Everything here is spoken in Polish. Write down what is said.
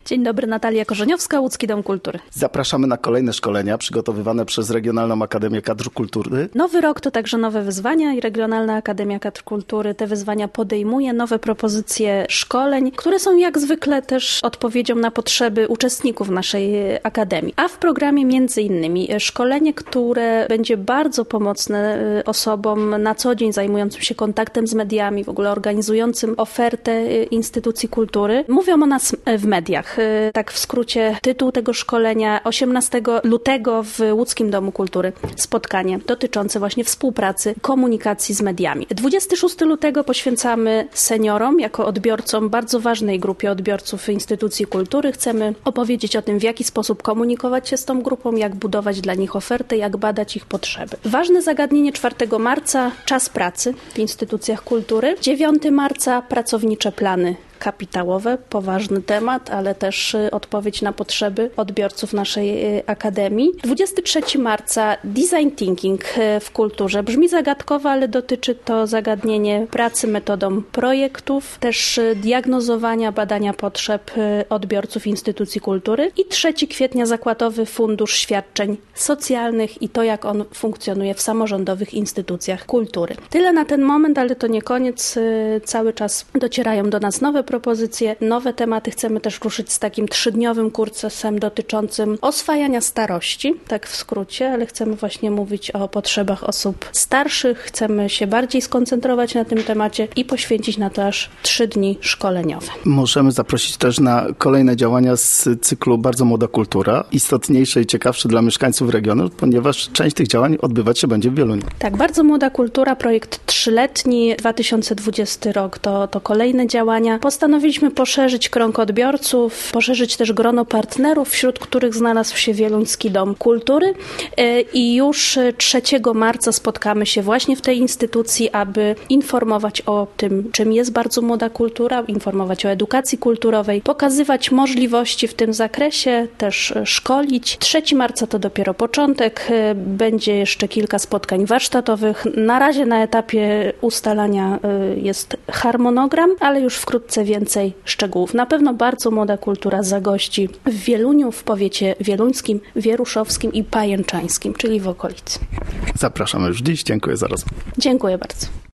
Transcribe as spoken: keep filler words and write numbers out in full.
Dzień dobry, Natalia Korzeniowska, Łódzki Dom Kultury. Zapraszamy na kolejne szkolenia przygotowywane przez Regionalną Akademię Kadr Kultury. Nowy rok to także nowe wyzwania i Regionalna Akademia Kadr Kultury te wyzwania podejmuje, nowe propozycje szkoleń, które są jak zwykle też odpowiedzią na potrzeby uczestników naszej Akademii. A w programie między innymi szkolenie, które będzie bardzo pomocne osobom na co dzień zajmującym się kontaktem z mediami, w ogóle organizującym ofertę instytucji kultury. Mówią o nas w mediach. Tak w skrócie tytuł tego szkolenia: osiemnastego lutego w Łódzkim Domu Kultury spotkanie dotyczące właśnie współpracy, komunikacji z mediami. dwudziestego szóstego lutego poświęcamy seniorom jako odbiorcom, bardzo ważnej grupie odbiorców instytucji kultury. Chcemy opowiedzieć o tym, w jaki sposób komunikować się z tą grupą, jak budować dla nich ofertę, jak badać ich potrzeby. Ważne zagadnienie czwartego marca, czas pracy w instytucjach kultury. dziewiątego marca pracownicze plany kapitałowe, poważny temat, ale też odpowiedź na potrzeby odbiorców naszej Akademii. dwudziestego trzeciego marca Design Thinking w kulturze. Brzmi zagadkowo, ale dotyczy to zagadnienie pracy metodą projektów, też diagnozowania, badania potrzeb odbiorców instytucji kultury. I trzeciego kwietnia Zakładowy Fundusz Świadczeń Socjalnych i to, jak on funkcjonuje w samorządowych instytucjach kultury. Tyle na ten moment, ale to nie koniec. Cały czas docierają do nas nowe propozycje, nowe tematy. Chcemy też ruszyć z takim trzydniowym kursem dotyczącym oswajania starości, tak w skrócie, ale chcemy właśnie mówić o potrzebach osób starszych. Chcemy się bardziej skoncentrować na tym temacie i poświęcić na to aż trzy dni szkoleniowe. Możemy zaprosić też na kolejne działania z cyklu Bardzo Młoda Kultura, istotniejsze i ciekawsze dla mieszkańców regionu, ponieważ część tych działań odbywać się będzie w Wieluniu. Tak, Bardzo Młoda Kultura, projekt trzyletni, dwa tysiące dwudziesty rok to, to kolejne działania. Postanowiliśmy poszerzyć krąg odbiorców, poszerzyć też grono partnerów, wśród których znalazł się Wieluński Dom Kultury i już trzeciego marca spotkamy się właśnie w tej instytucji, aby informować o tym, czym jest bardzo młoda kultura, informować o edukacji kulturowej, pokazywać możliwości w tym zakresie, też szkolić. trzeciego marca to dopiero początek, będzie jeszcze kilka spotkań warsztatowych. Na razie na etapie ustalania jest harmonogram, ale już wkrótce więcej szczegółów. Na pewno Bardzo Młoda Kultura zagości w Wieluniu, w powiecie wieluńskim, wieruszowskim i pajęczańskim, czyli w okolicy. Zapraszamy już dziś. Dziękuję za rozmowę. Dziękuję bardzo.